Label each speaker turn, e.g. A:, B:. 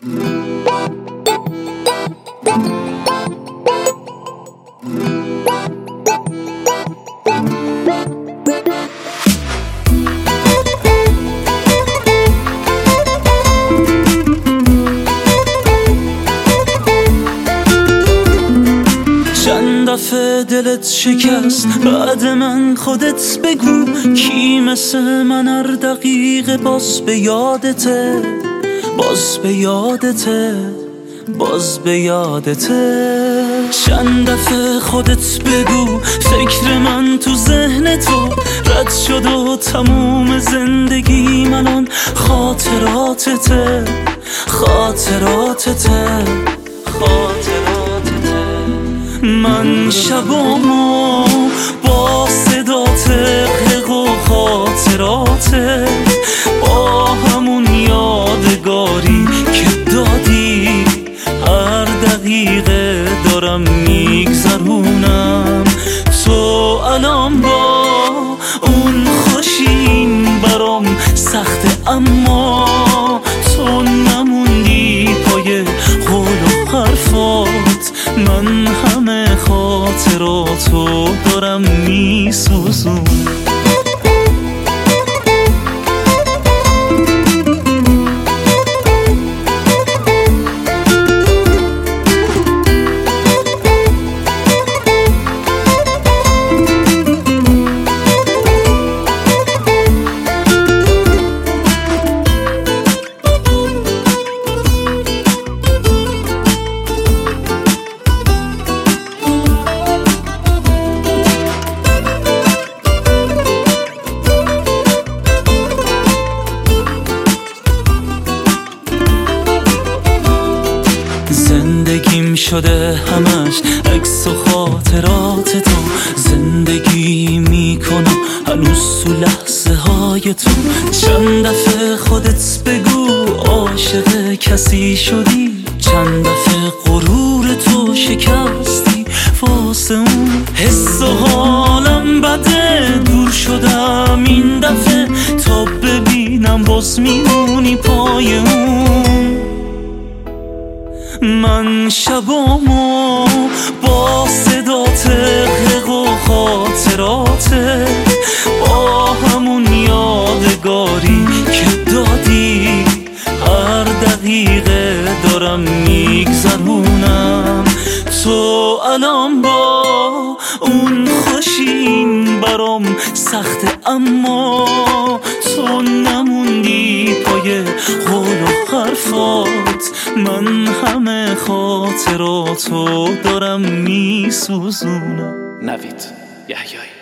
A: چند دفعه دلت شکست بعد من خودت بگو کی مثل من هر دقیقه باز به یادته، باز به یادته، باز به یادته. چند دفعه خودت بگو فکر من تو ذهن تو رد شد و تموم زندگی من آن خاطراتته، خاطراتته، خاطراتته. من شبامو با صدات غرق و خاطراتت، با همون یادگاری که دادی هر دقیقه دارم میگذرونم. تو الان با اون خوشین برام سخته، اما تو نموندی پای قول و حرفات. من همه خاطراتو دارم میسوزونم. زندگیم شده همش عکس و خاطرات تو، زندگی میکنم هنوز تو لحظه های تو. چند دفعه خودت بگو عاشق کسی شدی، چند دفعه غرور تو شکستی واسه اون. حس و حالم بده، دور شدم این دفعه تا ببینم باز میمونی پای اون. من شبامو با صدات غرق و خاطراتت، با همون یادگاری که دادی هر دقیقه دارم میگذرونم. تو الان با اون خوشین برام سخته، اما تو نموندی پای قول و حرفات. من همه خاطراتو دارم میسوزونم.
B: نوید یحیایی.